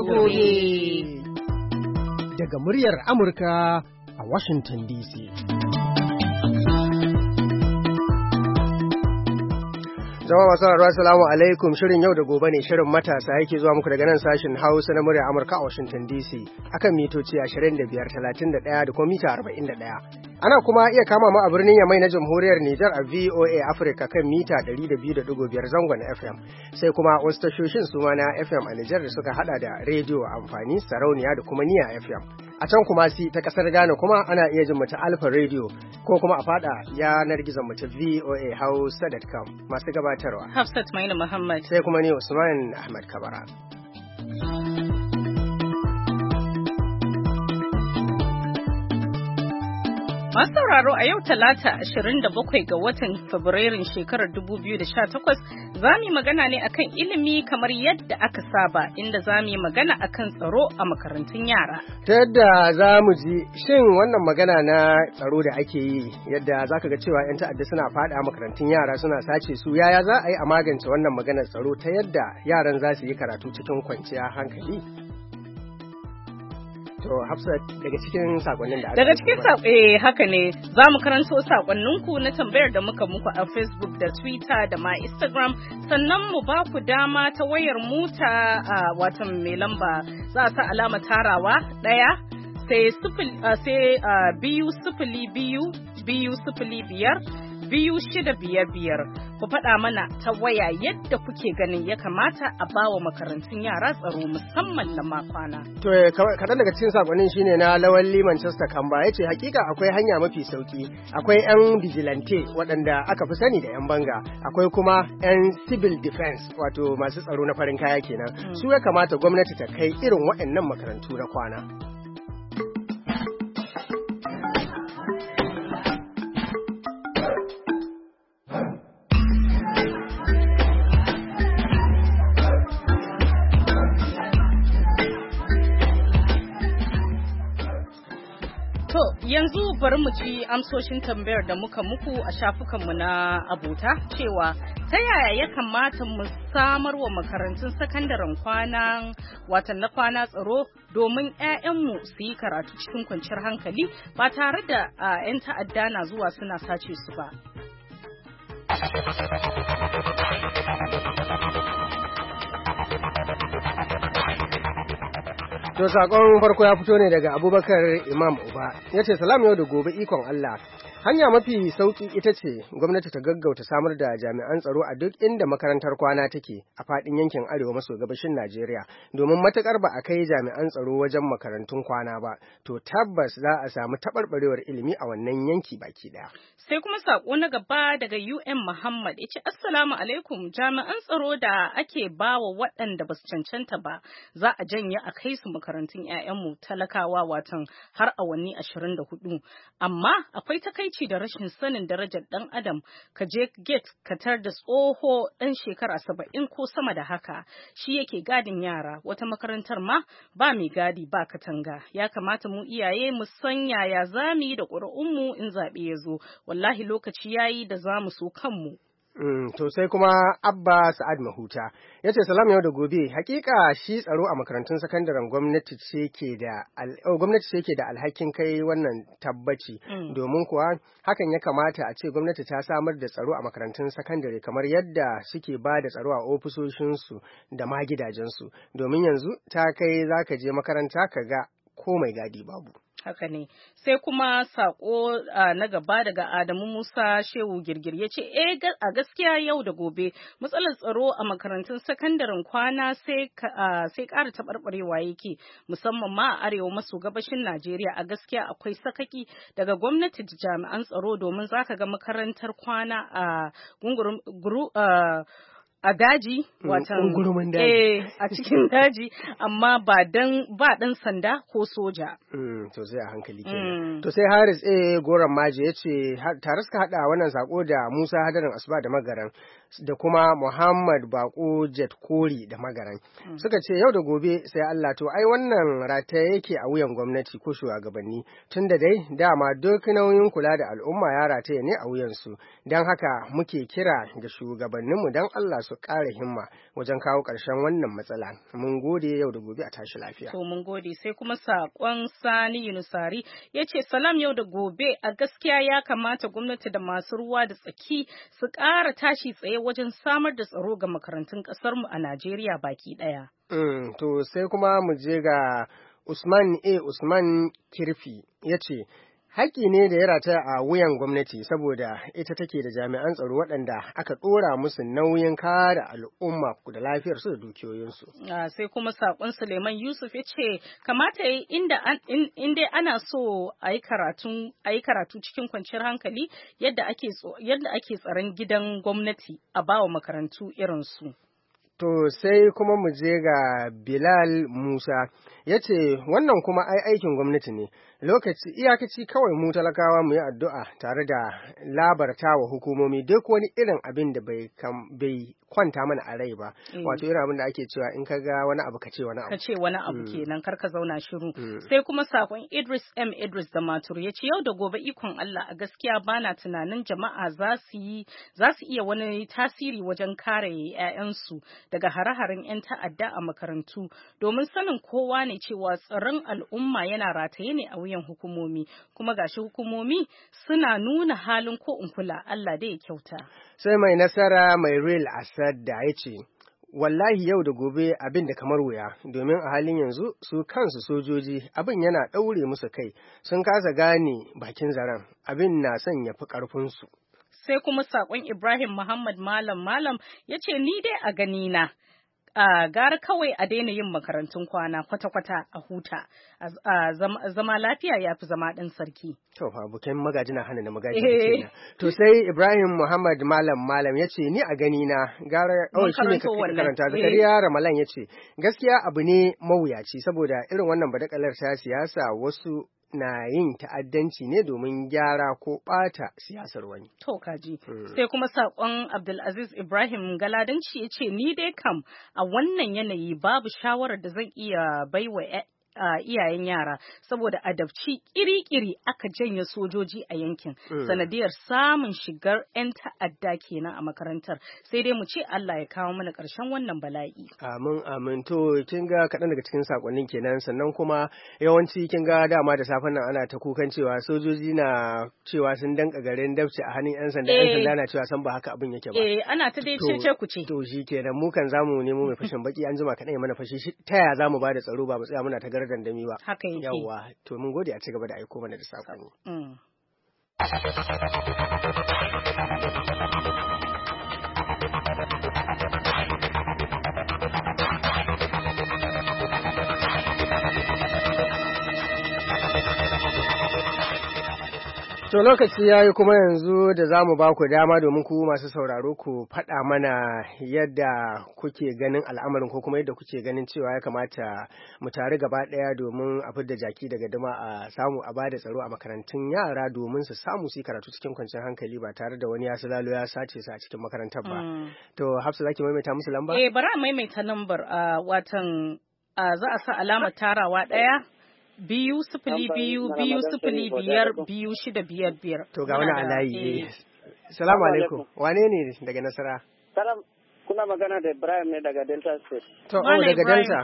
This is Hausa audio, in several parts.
gobe. Daga muryar Amurka a Washington DC. Jama'a masu sauraro assalamu alaikum, shirin yau da gobe ne, shirin matasa yake zuwa muku daga nan sashin Hausa na muryar Amurka a Washington DC akan mitoci 25, 31 da kuma mita 41. Ana kuma iya kama mu a birnin Yamai na Jamhuriyar Nijar a VOA Africa kan mita 102.5 zangon FM. Sai kuma wasu tashoshin su ma na FM a Nijar da suka hada da rediyo amfani, sarauniya da kuma niya FM. A can kuma ta kasar Ghana kuma ana iya jin mu ta Alpha Radio ko kuma a fada yanar gizon mu ta voahausa.com. Masu gabatarwa Hafsat Maina Muhammad. Sai kuma ni Usman Ahmad Kabara. Masu sauraro a yau Talata 27 ga watan Fabrairun shekarar 2018 za mu yi magana ne akan ilimi kamar yadda aka saba, inda za mu yi magana akan tsaro a makarantun yara. Ta yadda za mu ji shin wannan magana na tsaro da ake yi, yadda za ka ga cewa 'yan ta'adda suna faɗa makarantun yara suna sace su, yaya za a yi a magance wannan maganar tsaro ta yadda yaran za su yi karatu cikin kwanciyar hankali? To Hafsat, daga cikin sakonnin da aka daga cikin haka ne za mu karanto sakonninku na tambayar da muka muku a Facebook da Twitter da ma Instagram, sannan mu ba ku dama ta wayar muta watan mai lamba za a sa alama tarawa 1 sai 202-205-2655 ku faɗa mana ta waya yadda kuke ganin ya kamata a bawa makarantun yara tsaro musamman na makwana. To kaɗan daga cikin sakonnin shine na Lawalli Manchester Kamba, ya ce hakika akwai hanya mafi sauki, akwai 'yan vigilante waɗanda aka fi sani da 'yan banga, akwai kuma 'yan civil defense wato masu tsaro na farin kaya kenan. Su ya kamata gwamnati ta kai irin waɗannan makarantu na kwana. Yanzu bari mu ji amsoshin tambayar da muka muku a shafukanmu na abota cewa ta yaya ya kamata mu samar wa makarantun sakandaren kwana watan na kwana tsaro domin 'ya'yanmu su yi karatu cikin kwanciyar hankali ba tare da 'yan ta'adda na zuwa suna sace su ba. To sakon farko ya fito ne daga Abubakar Imam Uba, ya ce salam yau da gobe ikon Allah. Hanya mafi sauki ita ce gwamnati ta gaggauta samar da jami'an tsaro a duk inda makarantar kwana take a faɗin yankin arewa maso gabashin Najeriya, domin matakar ba a kai jami'an tsaro wajen makarantun kwana ba, to tabbas za a samu taɓarɓarewar ilimi a wannan yanki baki ɗaya. Sai kuma sako na gaba daga UN Muhammad ya ce assalamu alaikum, jami'an tsaro da ake bawa waɗanda ba su cancanta ba za a janye a kai su makarantun 'ya'yanmu talakawa watan har awanni 24, amma akwai takaici da rashin sanin darajar ɗan adam, ka je gate ka tar da tsoho ɗan shekara 70 ko sama da haka shi yake gadin yara, wata makarantar ma ba mai gadi ba katanga. Ya kamata mu iyaye mu san yaya zamu yi da ƙuri'unmu in zaɓe ya zo, wallahi lokaci yayi da zamu so kanmu. To sai kuma Abba Sa'ad Mahuta ya ce salam yau da gobe, hakika shi tsaro a makarantun sakandaren gwamnati ce ke da alhakin kai wannan tabbaci, domin kuwa hakan ya kamata a ce gwamnati ta samar da tsaro a makarantun sakandare kamar yadda suke ba da tsaro a ofisoshinsu da ma gidajensu, domin yanzu ta kai za ka je makaranta ka ga ko mai gadi babu. Haka ne. Sai kuma sako na gaba daga Adamu Musa Shehu Girgir ya ce a gaskiya yau da gobe matsalar tsaro a makarantun sakandaren kwana sai ƙara taɓarɓarewa yake, musamman ma a arewa maso gabashin Najeriya. A gaskiya akwai sakaki daga gwamnati da jami'an tsaro, domin zaka ga makarantar kwana a a daji watan a cikin daji, amma ba dan sanda ko soja. To sai a hankali kenan. To sai Haris Goran Maje ya ce tare suka hada wannan sako da Musa Hadarin Asuba da Magaran da kuma Muhammad Bako Jet Kori da Magaran. Suka ce yau da gobe sai Allah, to ai wannan rataye yake a wuyan gwamnati ko shugabanni, tunda dai dama duk nauyin kula da al'umma ya rataye ne a wuyansu. Don haka muke kira ga shugabanninmu don Allah su ƙara himma wajen kawo ƙarshen wannan matsala. Mun gode, yau da gobe a tashi lafiya. To mun gode. Sai kuma saƙon Sani Yunusari ya ce salam yau da gobe, a gaskiya ya kamata gwamnati da masu ruwa da tsaki su ƙara tashi tsaye wajen samar da tsaro ga makarantun ƙasarmu a Najeriya baki ɗaya. To sai kuma mu je ga Usman Kirfi ya ce, haƙƙi ne da ya rataya a wuyan gwamnati saboda ita take da jami'an tsaro waɗanda aka ɗora musu nauyin kare al'umma da lafiyarsu da dukiyoyinsu. Sai kuma saƙon Suleiman Yusuf ya ce kamata yi inda ana so a yi karatu cikin kwanciyar hankali yadda ake tsaron gidan gwamnati a bawa makarantu irinsu. To sai kuma mu je ga Bilal Musa ya ce wannan kuma aikin gwamnati ne, iyakaci kawai mu talakawa mu yi addu'a tare da labarta wa hukumomi duk wani irin abin da bai kwanta mana a rai ba, wato irin abin da ake cewa in ka ga wani abu ka ce wani abu. Ka ce wani abu kenan, kar ka zauna shiru. Sai kuma sakon Idris da Matur ya ce yau da gobe ikon Allah, a gaskiya bana tunanin jama'a za su iya wani tasiri wajen kare 'ya'yansu daga hare-haren 'yan ta'adda a makarantu, domin sanin kowa ne cewa tsaron al'umma yana rataye ne a wuyan hukumomi, kuma gashi hukumomi suna nuna halin ko in kula. Allah dai ya kyauta. Sai mai nasara mai real Asad da ya ce wallahi yau da gobe abin da kamar wuya, domin a halin yanzu su kansu sojoji abin yana ɗaure musu kai, sun kasa gane bakin zaren, abin na son ya fi ƙarfinsu. Sai kuma saƙon Ibrahim Muhammad Malam ya ce ni dai a ganina gara kawai a daina yin makarantun kwana kwata-kwata a huta, zama lafiya ya fi zama ɗan sarki. To fa buken magaji na hana na magaji kenan. To sai Ibrahim Muhammad Malam ya ce ni a gani na gara shi ne ka karanta. Zakariya Ramalan ya ce gaskiya abu ne mawuyaci saboda irin wannan badakalar ta siyasa wasu na yin ta'addanci ne domin gyara ko ɓata siyasar wani. To kaji. Sai kuma saƙon Abdulaziz Ibrahim Galadanci ya ce ni dai kam a wannan yanayi babu shawarar da zan iya baiwa iyayen yara saboda adabci kiri-kiri aka janye sojoji a yankin sanadiyar samun shigar 'yan ta'adda kenan a makarantar, sai dai mu ce Allah ya kawo mana ƙarshen wannan bala'i. Amin. To kin ga kaɗan daga cikin sakonnin kenan, sannan kuma yawanci kin ga dama da safen nan ana ta kukan cewa sojoji na cewa sun danka garin Dabci a hannun 'yan sanda, 'yan sanda na cewa san ba haka abin yake ba. Ana ta dai cece ku ce. To shi kenan mu kan zamu nemo mai fashin baki an jima kaɗan ya mana fashi, ta yaya zamu ba da tsaro ba mu tsaya muna ta dandami ba. Haka yake. Yawwa, to mun gode, a ci gaba da aiko mana da sakonni. To lokaci ya yi kuma yanzu da za mu ba ku dama domin ku masu sauraro ku faɗa mana yadda kuke ganin al'amarin ko kuma yadda kuke ganin cewa ya kamata mu tare gaba ɗaya domin a fidda jaki daga dama a samu a bada tsaro a makarantun yara domin su samu su yi karatu cikin kwanciyar hankali ba tare da wani ya lalo ya sace su a cikin makarantar ba. To Hafsa zaki maimaita musu lamba? Bari a maimaita lambar watan za a sa alamar tarawa ɗaya. 2-0-2-0-5-2-6-5-5. To ga wani alayi. Salamu alaikum. Wane ne daga Nasara? Salam, kuna magana da Ibrahim ne daga Delta State. To daga Delta.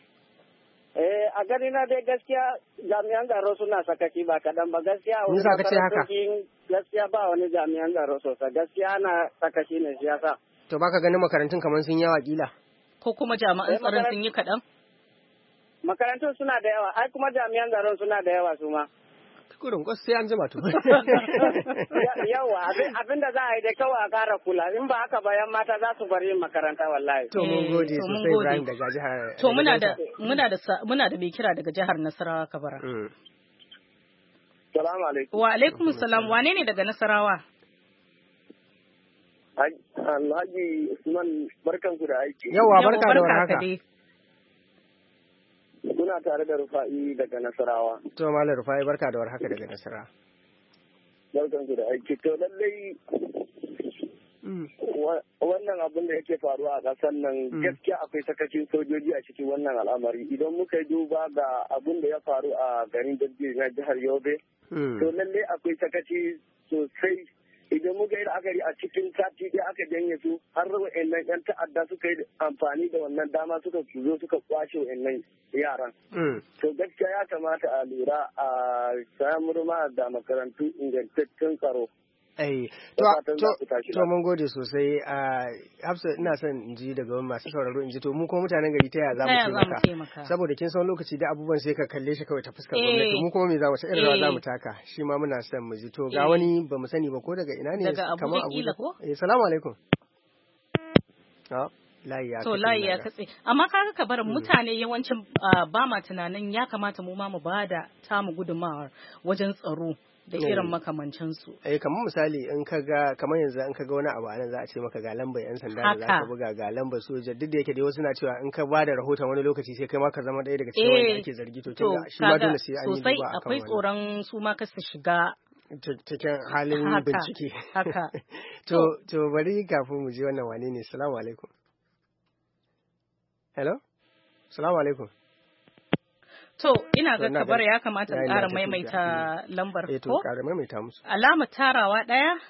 A gani na dai gaskiya jami'an tsaro suna sakaci ba kaɗan ba gaskiya. Mun sa kace haka. Gaskiya ba wani jami'an tsaro sosai, gaskiya ana sakaci ne siyasa. To baka ganin makarantun kamar sun yawa kila? Ko kuma jami'an tsaron sun yi kaɗan? Makarantun suna da yawa, ai kuma jami'an tsaron suna da yawa su ma. Kurin kwas sai an jima to. Yawa, abin da za a yi da kawai a ƙara kula, in ba haka bayan mata za su bari yin makaranta wallahi. To mun gode sosai Ibrahim daga jihar. To muna da mai kira daga jihar Nasarawa Kabara. Salamu alaikum. Wa alaikum salam, wane ne daga Nasarawa? Alhaji Usman, barkanku da aiki. Yawa, barka da warhaka. Muna tare da Rufa'i daga Nasarawa. To Malam Rufa'i, barka da warhaka daga Nasarawa. Barkanku da aiki. To lallai wannan abin da yake faruwa a ƙasar nan gaskiya akwai sakacin sojoji a cikin wannan al'amari. Idan muka yi duba ga abin da ya faru a garin Dabbi na jihar Yobe, to lallai akwai sakaci sosai idan muka yi la'akari a cikin sati ɗaya aka janye su har wa'annan 'yan ta'adda suka yi amfani da wannan dama suka zo suka kwashe wa'annan yaran. To gaskiya ya kamata a lura a samar ma da makarantu ingantaccen tsaro. To mun gode sosai a Hafsa, ina son in ji daga masu sauraro in ji to mu kuma mutanen gari ta yaya za mu taimaka saboda kin san lokaci da abubuwan sai ka kalle shi kawai ta fuskar gwamnati mu kuma me za mu irin rawa za mu taka shi ma muna son mu ji to ga wani ba mu sani ba ko daga ina ne kamar Abuja ko salamu alaikum. layi ya katse amma kaga ka bar mutane yawancin ba ma tunanin ya kamata mu ma mu bada tamu gudunmawar wajen tsaro da irin makamancinsu. Kamar misali in ka ga kamar yanzu in ka ga wani abu anan za a ce maka ga lambar yan sanda da za ka buga ga lambar soja duk da yake dai wasu na cewa in ka ba da rahoton wani lokaci sai kai ma ka zama ɗaya daga cikin wanda ake zargi to shi ma dole sai an yi duba akan wannan. Akwai tsoron su ma ka su shiga cikin halin bincike. Haka. To bari kafin mu je wannan wane ne. Assalamu alaikum. Hello? Assalamu alaikum. To, ina ga kabar ya kamata in ƙara maimaita lambar ko? To, ƙara maimaita musu. Alama tarawa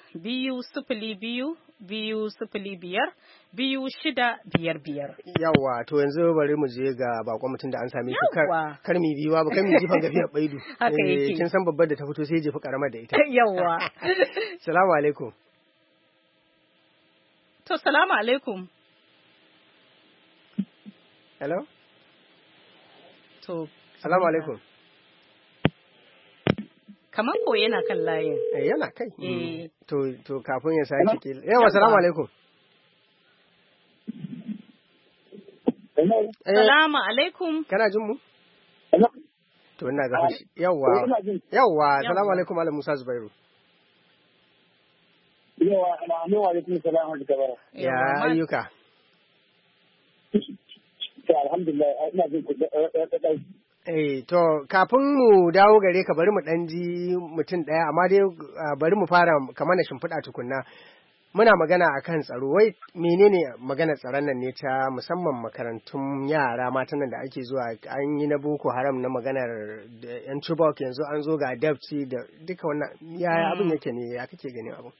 1-2-0-2-5-2-6-5-5. Yawwa, to yanzu bari mu je ga bakon mutum da an same shi kar mi biyuwa ba, kar mi jifan gafiyar baidu. Haka yake. Kin san babbar da ta fito sai jefi karamar da ita. Yawwa. Salamu alaikum. To, salamu alaikum. Hello? To, salamu alaikum. Kamar ko yana kan layin. Yana kai. To kafin ya sake ke. Yawa salamu alaikum. Salamu alaikum. Kana jin mu? To ina ga shi. Yawa salamu alaikum Malam Musa Zubairu. Yawa alaikum salam wa rahmatullahi. Ya ayyuka. Alhamdulillah ina jin ku to kafin mu dawo gare ka bari mu dan ji mutum ɗaya amma dai bari mu fara kamar na shimfiɗa tukunna. Muna magana akan tsaro, wai menene magana tsaron nan ne ta musamman makarantun yara matan nan da ake zuwa an yi na Boko Haram na maganar yan Chibok yanzu an zo ga Dabci da duka wannan yaya abin yake ne ya kake ganin abu?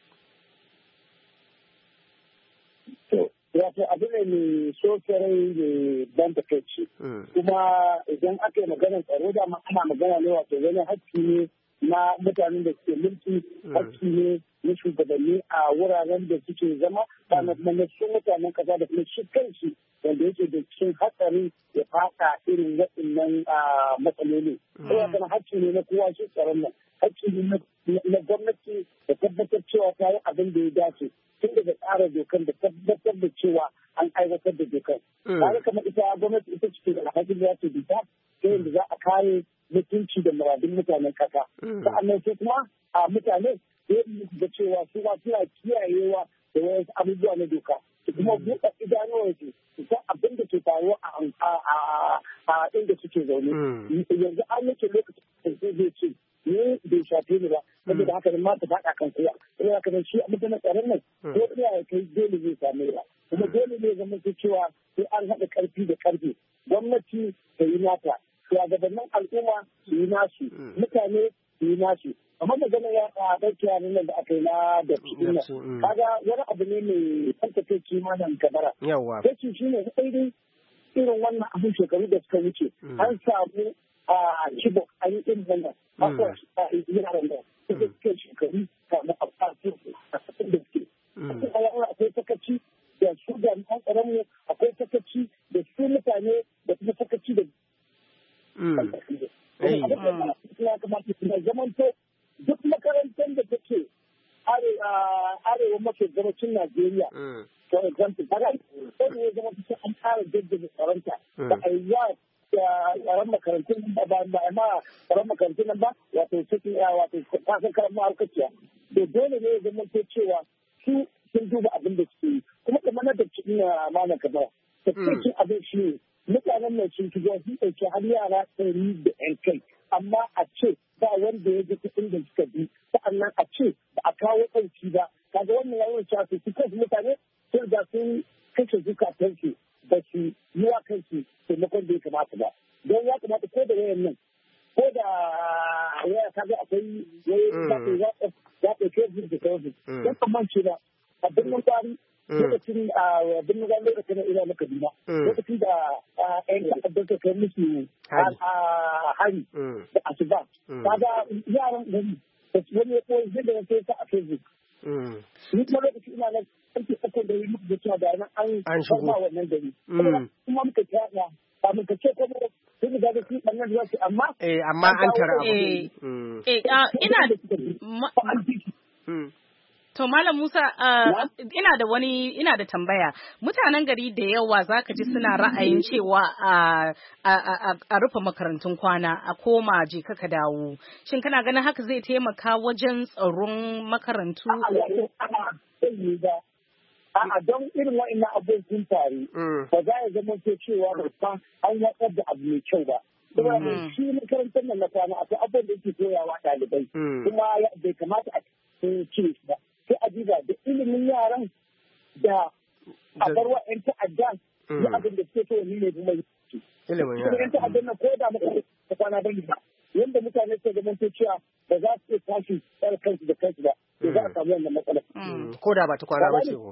Wato abu ne mai sosarai da ban takaici kuma idan aka yi maganar tsaro da ana magana ne wato wani hakki ne na mutanen da suke mulki, hakki ne na shugabanni a wuraren da suke zama ba na su mutanen kasa da kuma shi kanshi wanda yake da cikin hatsari ya fata irin waɗannan matsaloli. Kowa kana hakki ne na kowa shi tsaron nan, hakki ne na gwamnati da tabbatar cewa ta yi abin da ya dace. Tun daga tsara dokan da tabbatar da cewa an aiwatar da dokan. Tare kamar ita gwamnati ita ce da alhakin ya ce bita ta yadda za a kare mutunci da muradun mutanen kasa. Sa'annan sai kuma a mutane da cewa su ba suna kiyayewa da wasu abubuwa na doka. Su kuma buɗe idanuwar su san abin da ke faruwa a inda suke zaune. Yanzu an yake lokacin da zai ce ne bai shafe ni ba saboda haka nan ma ta faɗa kan kowa saboda haka nan shi a mutanen tsaron nan ko ina ya kai dole zai same ba kuma dole ne zama cewa sai an haɗa ƙarfi da ƙarfe gwamnati ta yi nata shugabannin al'umma su yi nasu mutane su yi nasu amma magana ya ɗauki yaran nan da aka yi na da cikin nan kaga wani abu ne mai tantace malam kabara sai shi ne sai irin wannan abin shekaru da suka wuce an samu a Chibok an yi irin wannan akwai yaran da suke shekaru kamar a fasin a cikin da suke. Akwai sakaci da su jami'an tsaron mu akwai sakaci da su mutane da kuma sakaci da ya kamata su zamanto duk makarantar da take arewa maso gabacin Najeriya. For example, sai ne ya zama kusa an ƙara jaddada tsaronta da a yi tsaron makarantun ba ma tsaron makarantun nan ba wato cikin wato kasan karamar harkaciya da dole ne ya zama cewa su sun duba abin da suke yi kuma kamar na da cikin mana kamar da cikin abin shi ne mutanen mai sun shigo sun ɗauki har yara 100 da ƴan kai amma a ce ba wanda ya ji kuɗin da suka bi sa'annan a ce ba a kawo ɗauki ba kaga wannan yawon cewa su kansu mutane sun riga sun kashe zukatansu ba su yi wa kansu taimakon da ya kamata ba don ya kamata ko da wayan nan ko da waya kaga akwai wayoyin da ke ya ɗauke Facebook da Facebook. Don kamance da a birnin Kwari lokacin birnin Gwari lokacin da ina na Kaduna. Lokacin da ƴan ta'addar ta kai musu hari da asuba. Kaga yaran gari da wani ya koyi zai da ya sai a Facebook. Ni kuma lokacin ina nan ake tsakon da yi muku da cewa da nan an shigo wannan gari. Kuma muka kyaya kamun ka ce kuma sun riga da su ɓannan zuwa su amma an tara abu. To Malam Musa ina da tambaya. Mutanen gari da yawa zaka ji suna ra'ayin cewa a rufe makarantun kwana a koma je ka dawo. Shin kana ganin haka zai taimaka wajen tsaron makarantu? A'a don irin wa'annan abubuwan sun faru ba za ya zama cewa ba an watsar da abu mai kyau ba. Saboda shi makarantar nan na kwana akwai abubuwan da yake koyawa ɗalibai kuma bai kamata a cire su ba. Sai a diba da ilimin yaran da a bar wa 'yan ta'adda da abin da suke so ne kuma yi. Ilimin yaran. 'Yan ta'addan nan ko da makarantar kwana bane ba. Yanda mutane suke zama cewa ba za su iya tashi tsare kansu da kansu ba. Za a samu wannan matsalar. Ko da ba ta kwana ba ce ko.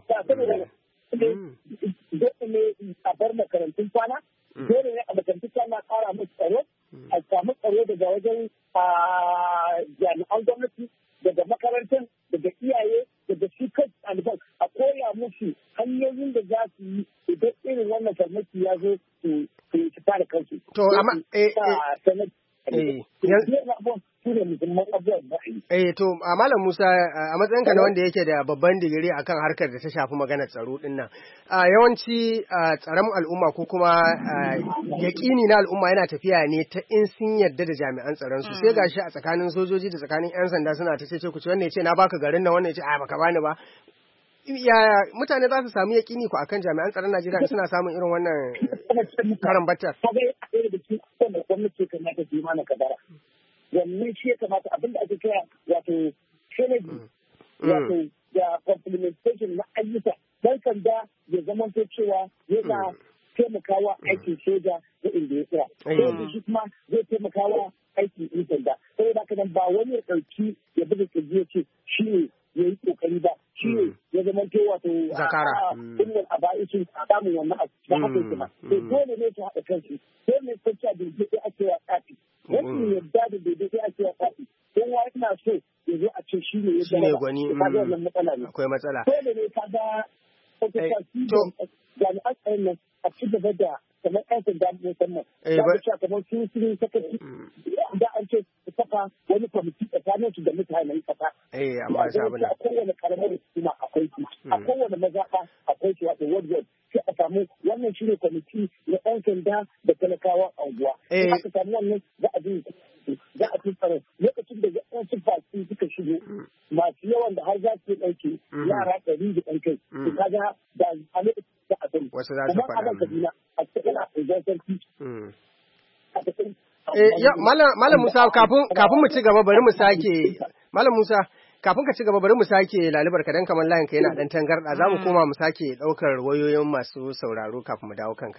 Dole ne a bar makarantun kwana, dole ne a makarantun kwana ƙara musu tsaro, a samu tsaro daga wajen jami'an gwamnati, daga makarantar, daga iyaye, daga shi kai ɗaliban, a koya musu hanyoyin da za su yi idan irin wannan farmaki ya zo su fara kansu. To amma to Malam Musa a matsayinka na wanda yake da babban digiri akan harkar da ta shafi maganar tsaro din nan yawanci tsaron al'umma ko kuma yaƙini na al'umma yana tafiya ne ta in sun yarda da jami'an tsaron su sai gashi a tsakanin sojoji da tsakanin 'yan sanda suna ta ce ku ci wannan ya ce na baka garin nan wannan ya ce a baka bani ba yaya mutane za su samu yaƙini ku akan jami'an tsaron Najeriya suna samun irin wannan karan batar wannan shi ya kamata abin da ake kira wato synergy wato da complementation na ayyuka dan sanda ya zama cewa yana taimakawa aikin soja da inda ya tsaya sai shi kuma zai taimakawa aikin yan sanda saboda haka nan ba wani ya ɗauki ya buga kirji ya ce shi ne ya yi kokari ba shi ne ya zama wato kullum a ba'isin samun wannan abu da haka yake ba sai dole ne ta haɗa kansu dole ne ta ce da ake wa tsafi wani yadda da daidai ake wa tsafi kowa yana so ya zo a ce shi ne ya zama gwani akwai matsala dole ne ka ga jami'an tsaron nan a ci gaba da kamar ƴan sanda musamman za ka cewa kamar sun sakaci da an ce su kafa wani kwamiti tsakanin su da mutanen kasa amma sabu a kowane karamar hukuma akwai su a kowane mazaɓa akwai su wato ward sai a samu wannan shi ne kwamiti na ƴan sanda da talakawan anguwa aka samu wannan za a bi za a fi tsaro lokacin da wasu fasi suka shigo masu yawan da har za su ɗauke yara 100 da ɗan kai su kaga da a lokacin da a sani wasu za su faɗa a cikin a sarki Malam Musa kafin mu ci gaba bari mu sake Malam Musa kafin ka ci gaba bari mu sake lalibar ka dan kamar layin ka yana dan tangarda za mu koma mu sake daukar wayoyin masu sauraro kafin mu dawo kanka.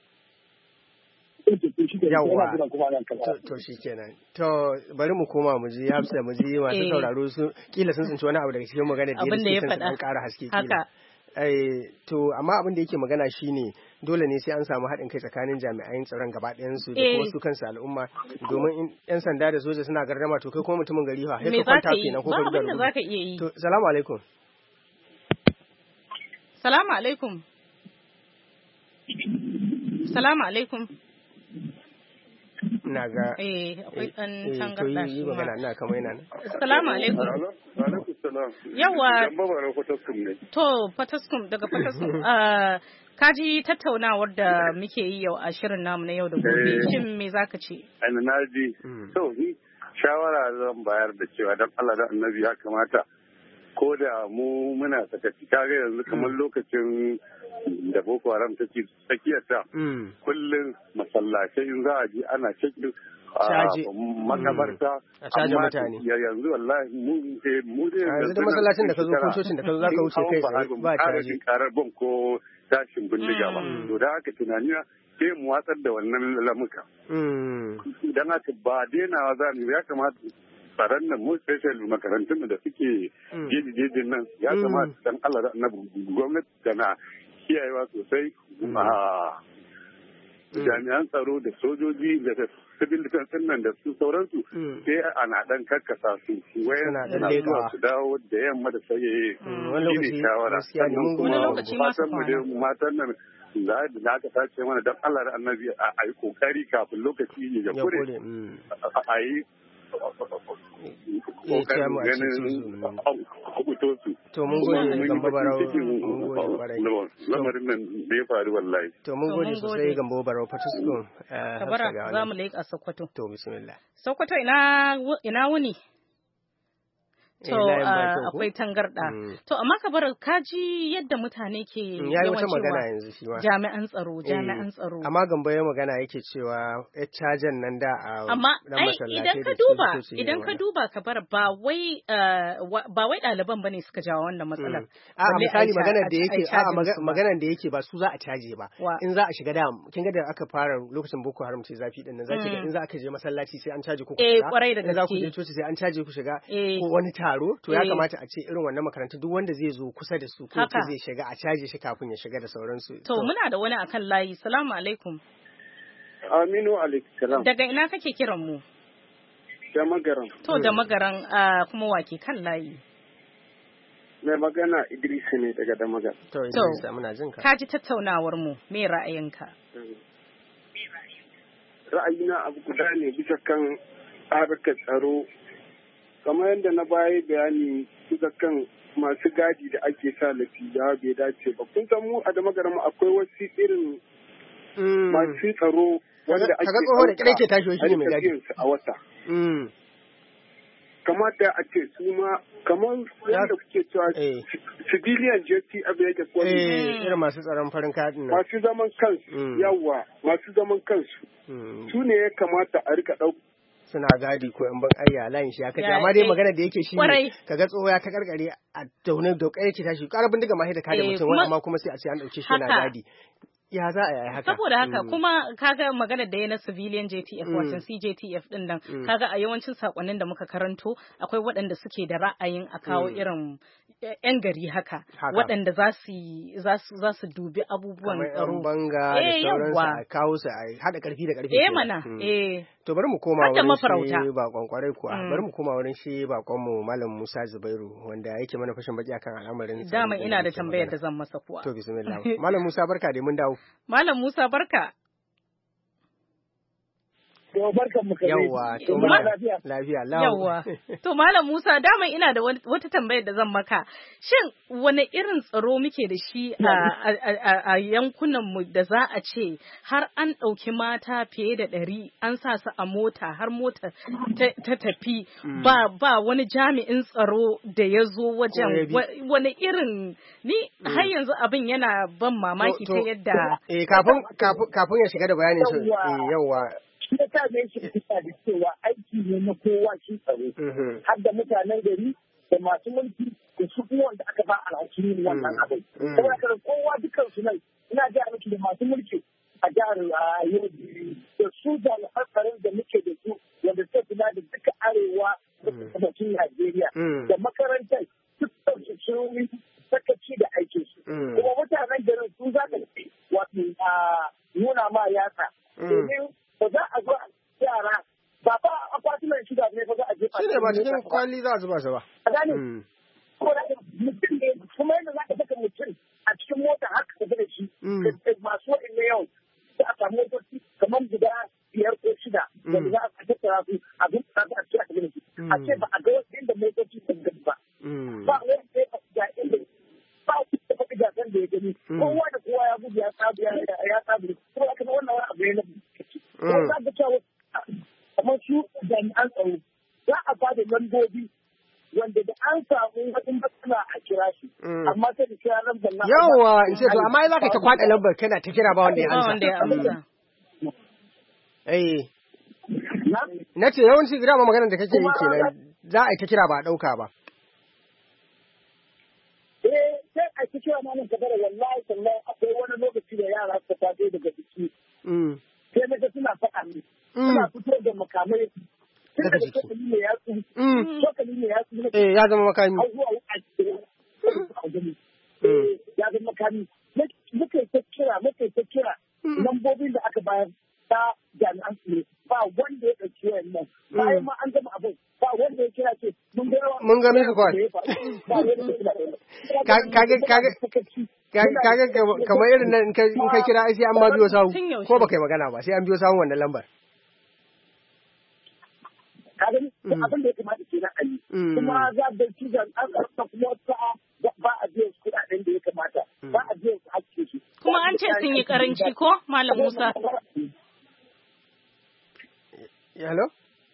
Yawwa to shi kenan to bari mu koma mu ji Hafsa mu ji masu sauraro su kila sun tsinci wani abu daga cikin magana da yake sun ƙara haske kila. To amma abin da yake magana shine dole ne sai an samu haɗin kai tsakanin jami'an tsaron gaba ɗayan su da kuma su kansu al'umma domin yan sanda da soja suna gardama to kai kuma mutumin gari fa sai ka kwanta kenan ko ka rubuta zaka iya yi to salamu alaikum salamu alaikum ina ga akwai dan tangarda shi ma ina kamar yana nan assalamu alaikum alaikum salam yawa to Fataskum daga Fataskum kaji tattaunawar da muke yi yau a shirin namu na yau da gobe shin me zaka ce na ji to ni shawara zan bayar da cewa dan Allah da Annabi ya kamata ko da mu muna sakaci kaga yanzu kamar lokacin da Boko Haram take tsakiyarta kullum masallatai in za a ji ana cikin makabarta a caji mutane yanzu wallahi mu dai yanzu da masallacin da ka zo ko cocin da ka zo zaka wuce kai ba caji karar bom ko tashin bindiga ba to da haka tunaniya sai mu watsar da wannan lamuka dan haka ba denawa za mu ya kamata tsaron nan mu special makarantun da suke jejin nan ya kamata dan Allah na gwamnati tana kiyayewa sosai jami'an tsaro da sojoji da civil defense nan da su sauransu sai ana dan karkasa su wayan suna zuwa su dawo da yamma da sai shi ne shawara sannan kuma fatan mu da matan nan da aka sace mana dan Allah da Annabi a yi kokari kafin lokaci ya kure a yi kokarin ganin abuto su. To mun gode Gambo Barau. Lamarin nan da ya faru wallahi. To mun gode sosai Gambo Barau Fatuskun. Kabara za mu leƙa Sokoto. To bismillah. Sokoto ina wuni? To akwai tangarda. To amma Kabara kaji yadda mutane ke yawan cewa jami'an tsaro. Amma Gambo ya magana yake cewa ya cajan nan da a amma idan ka duba Kabara ba wai ɗaliban bane suka jawo wannan matsalar. A misali maganar da yake ba su za a caje ba. In za a shiga da kin ga da aka fara lokacin Boko Haram ce zafi din nan zaki ga in za ka je masallaci sai an caje ku. Kwarai da gaske. Za ku je coci sai an caje ku shiga ko wani taro to ya kamata a ce irin wannan makarantu duk wanda zai zo kusa da su ko zai shiga a caje shi kafin ya shiga da sauransu. To muna da wani akan layi. Salamu alaikum. Aminu alaikum salam. Daga ina kake kiran mu? Da Magaran. To da Magaran kuma wake kan layi. Mai magana Idris ne daga da Magaran. To Idris muna jin ka. Ka ji tattaunawar mu, me ra'ayinka? Ra'ayina abu guda ne bisa kan harkar tsaro. Kamar yadda na baya bayani bisa kan masu gadi da ake sa lafiya bai dace ba. Kun san mu a da Magaran akwai wasu irin masu tsaro wanda ake a wata. Kamata a ce su ma kamar yadda kuke cewa civilian JTF yake kwallo. Irin masu tsaron farin kadin nan. Masu zaman kansu, yawa masu zaman kansu. Su ne ya kamata a rika suna gadi ko yan ban ayya layin shi haka amma dai magana da yake shi ne kaga tsoho ya ta karkare a daune da kai yake tashi karabin diga ma da kada mutum wani amma kuma sai a ce an dauke shi yana gadi. Ya za a yi haka. Saboda haka kuma kaga magana da ya na civilian JTF wato CJTF din nan kaga a yawancin sakonnin da muka karanto akwai waɗanda suke da ra'ayin a kawo irin yan gari haka waɗanda za su dubi abubuwan tsaro. Banga da sauransu a kawo su a haɗa ƙarfi da ƙarfi. Mana. To bari mu koma wurin shi bakon kwarai kuwa. Bari mu koma wurin shi bakon mu Malam Musa Zubairu wanda yake mana fashin baki akan al'amarin. Dama ina da tambayar da zan masa kuwa. To bismillah. Malam Musa barka da mun dawo. Malam Musa barka. Yawwa, to lafiya. Yawwa. To Malam Musa dama ina da wata tambayar da zan maka. Shin wani irin tsaro muke da shi a yankunan mu da za a ce har an ɗauki mata fiye da 100 an sa su a mota har mota ta tafi ba wani jami'in tsaro da ya zo wajen wani irin ni har yanzu abin yana ban mamaki ta yadda kafin ya shiga da bayanin shi yawwa ya sa ne shi bisa da cewa aiki ne na kowa shi tsaro har da mutanen gari da masu mulki da su kuma wanda aka ba alhakin yin wannan abin. Saboda kada kowa dukkan su nan ina ji miki da masu mulki a jihar yau da su jami'an tsaron da muke da su wanda suka kula da duka arewa da kudancin Najeriya da makarantar dukkan su sun sakaci da aikin su. Kuma mutanen garin su za ka wato nuna ma yatsa. Domin ba za a zo yara ba akwatunan shida ne ba za a jefa. Shi ne ba cikin kwali za a zuba shi ba. A gane, ko da mutum ne kuma yadda za ka saka mutum a cikin mota haka ka da shi. Masu waɗin na yau za a samu motoci kamar guda 5 ko 6 wanda za a tattara su a zuba a cikin a da shi. A ce ba a ga wasu inda motoci sun gani ba. Ba wani sai a ga inda ba su da faɗi gasar da ya gani. Kowa da kowa ya gudu ya sabu kuma aka ga wannan wani abu ne na ko za ka cewa kamar su jami'an tsaro za a ba da lambobi wanda da an samu wani matsala a kira shi amma sai da kira lambar na yawa in ce to amma za ka ta kwaɗa lambar kana ta kira ba wanda ya amsa na ce yawanci gida ma maganar da kake yi kenan za a yi ta kira ba a ɗauka ba sai a ci kira ma nan kadara wallahi sallahi akwai wani lokaci da yara suka tafi daga biki sai na ga suna faɗa ne suna fito da makamai daga jiki cokali ne ya tsu ya zama makami ya zama makami muka ta kira lambobin da aka bayar ta jami'an tsaro ba wanda ya ɗauki wannan bayan ma an gama abin ba wanda ya kira ce mun ga mesa kwan kaga kamar irin nan in ka kira sai an ma biyo sawu ko baka yi magana ba sai an biyo sawun wannan lambar abin da ya kamata ke na ayi kuma za a dauki jami'an tsaro kuma ba a biyan su kuɗaɗen da ya kamata ba a biyan su hakkin su kuma an ce sun yi karanci ko Malam Musa hello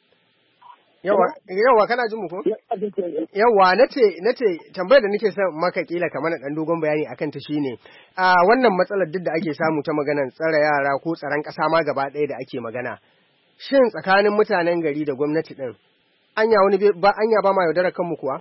yawa kana jin mu ko yawa nace tambayar da nake son maka kila kamar dan dogon bayani akan ta shine wannan matsalar duk da ake samu ta maganar tsare yara ko tsaron kasa ma gaba ɗaya da ake magana shin tsakanin mutanen gari da gwamnati din anya ba ma yaudarar kanmu kuwa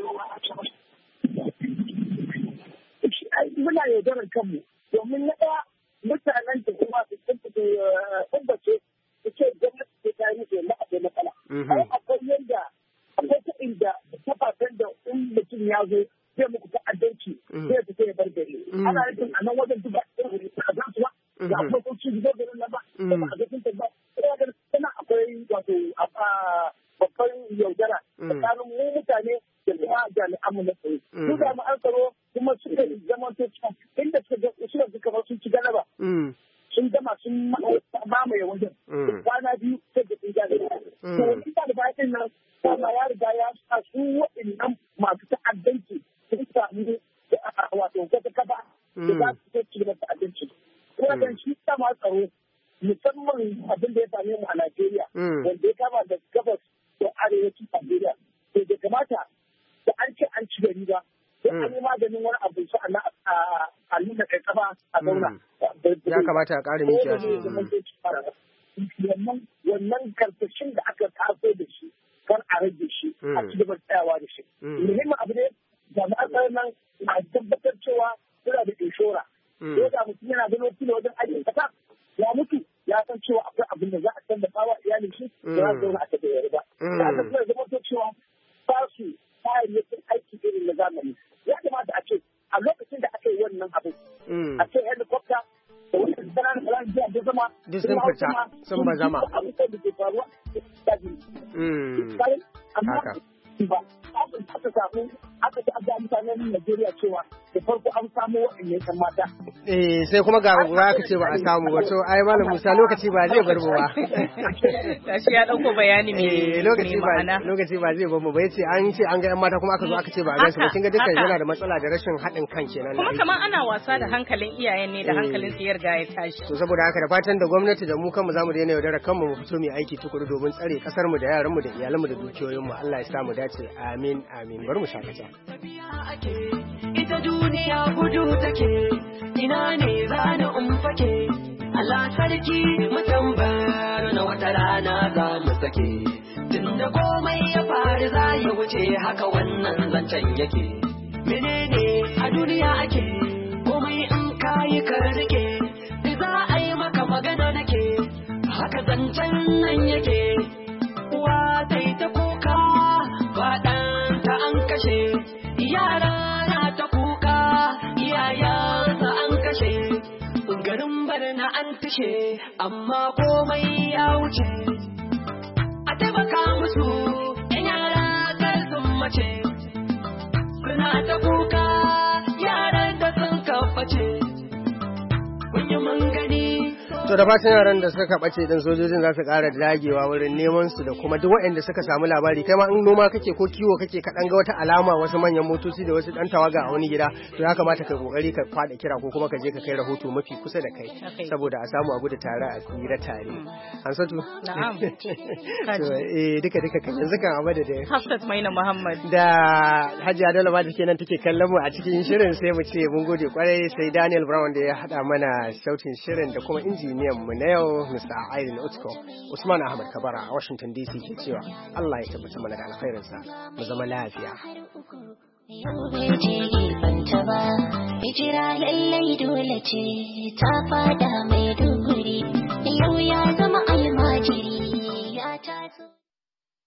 muna yaudarar kanmu domin na ɗaya mutanen da kuma su tabbace su ce gwamnati ta yi musu yalla akwai matsala. Akwai yanda akwai ta inda kafafen da in mutum ya zo zai muku ta'addanci zai fita ya bar gari. Ana rikin a nan wajen duba a za su ba da kuma sun ci zuwa garin nan ba da ba a ga sun tabba. Sannan akwai wato babban yaudara tsakanin mu mutane da kuma jami'an mu na tsaro. Su jami'an tsaro kuma suka zama inda suka kamar sun ci galaba. Sun gama sun mamaye wajen. Kwana biyu sai da sun gane. To wani da bayan nan sama ya riga ya sa su waɗannan masu ta'addanci sun sami wato wata kaba da za su ta ci gaba ta'addanci. Kuma shi sama tsaro musamman abin da ya same mu a Najeriya wanda ya kama da gabas da arewacin Najeriya. To da kamata da an ce an ci gari ba. Sai an yi maganin wani abu sa'annan a nuna kai kafa a zauna. Ya kamata a ƙara miki a wannan karkashin da aka taso da shi kar a rage shi a ci gaba tsayawa da shi. Muhimmin abu ne jami'an tsaron nan na tabbatar cewa suna da inshora. Ko da mutum yana gano kilo wajen aikin kasa ya mutu ya san cewa akwai abin da za a tallafa wa iyalin shi da za su zauna a tafiya ba. Da aka suna zama cewa ba su kayayyakin aiki irin na zamani. Ya kamata a ce a lokacin da aka yi wannan abu a ce helicopter da wani ƙananan ƙananan jiya da zama duk sun fita sun ba zama abubuwan da ke faruwa amma ba aka samu aka ci abuwa mutanen Najeriya cewa da farko an samu waɗannan kan mata. Sai kuma ga aka ce ba a samu ba to ai Malam Musa lokaci ba zai bar mu ba. Tashi ya dauko bayani mai ma'ana. Lokaci ba zai bar mu ba yace an ce an ga yan mata kuma aka zo aka ce ba a gansu ba kin ga dukkan yana da matsala da rashin haɗin kan kenan. Kuma kamar ana wasa da hankalin iyayen ne da hankalin su yarda ya tashi. To saboda haka da fatan da gwamnati da mu kanmu zamu daina yaudara kanmu mu fito mu aiki tukuru domin tsare kasar mu da yaran mu da iyalan mu da dukiyoyin mu Allah ya sa mu dace amin amin bari mu shakata. Ita duniya gudu take ina ne zana umfake Allah sarki mutambar na wata rana za mu sake tunda komai ya faru za ya wuce haka wannan zancen yake menene a duniya ake komai in kayi ka rike za a yi maka magana nake haka zancen nan yake uwa ta yi ta kuka faɗan ta an kashe yara na ta kuka iyayensa an kashe garin barna an tushe amma komai ya wuce a taimaka musu yan yara kar sun mace suna ta kuka yaran da sun kaface kun yi mun gani. To da fatan yaran da suka bace din sojojin za su ƙara dagewa wurin neman su da kuma duk waɗanda suka samu labari kai ma in noma kake ko kiwo kake ka dan ga wata alama wasu manyan motoci da wasu dan tawaga a wani gida to ya kamata ka kokari ka kwada kira ko kuma ka je ka kai rahoto mafi kusa da kai saboda a samu a gudu tare a tsira tare. Hansatu na'am to duka kan yanzu kan abada da Hafsat Maina Muhammad da Hajiya Dala ba take nan take kallon mu a cikin shirin sai mu ce mun gode kwarai sai Daniel Brown da ya hada mana sautin shirin da kuma injiniyan mu na yau Mr. Aileen Utko Usman Ahmad Kabara a Washington DC ke cewa Allah ya tabbata mana da alkhairinsa mu zama lafiya. Yau bai je gefanta ba, hijira lallai dole ce ta fada mai duguri, yau ya zama